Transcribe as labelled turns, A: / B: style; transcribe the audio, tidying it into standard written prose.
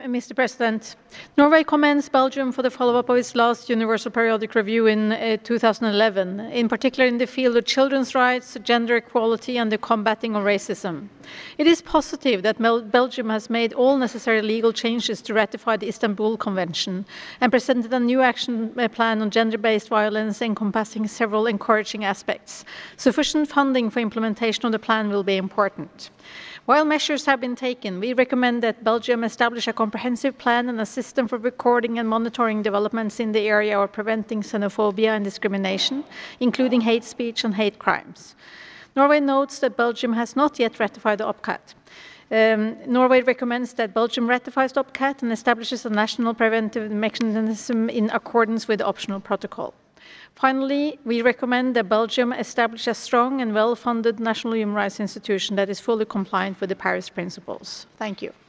A: Mr. President, Norway commends Belgium for the follow-up of its last Universal Periodic Review in 2011, in particular in the field of children's rights, gender equality and the combating of racism. It is positive that Belgium has made all necessary legal changes to ratify the Istanbul Convention and presented a new action plan on gender-based violence encompassing several encouraging aspects. Sufficient funding for implementation of the plan will be important. While measures have been taken, we recommend that Belgium establish a comprehensive plan and a system for recording and monitoring developments in the area of preventing xenophobia and discrimination, including hate speech and hate crimes. Norway notes that Belgium has not yet ratified the OPCAT. Norway recommends that Belgium ratifies the OPCAT and establishes a national preventive mechanism in accordance with the optional protocol. Finally, we recommend that Belgium establish a strong and well-funded national human rights institution that is fully compliant with the Paris principles. Thank you.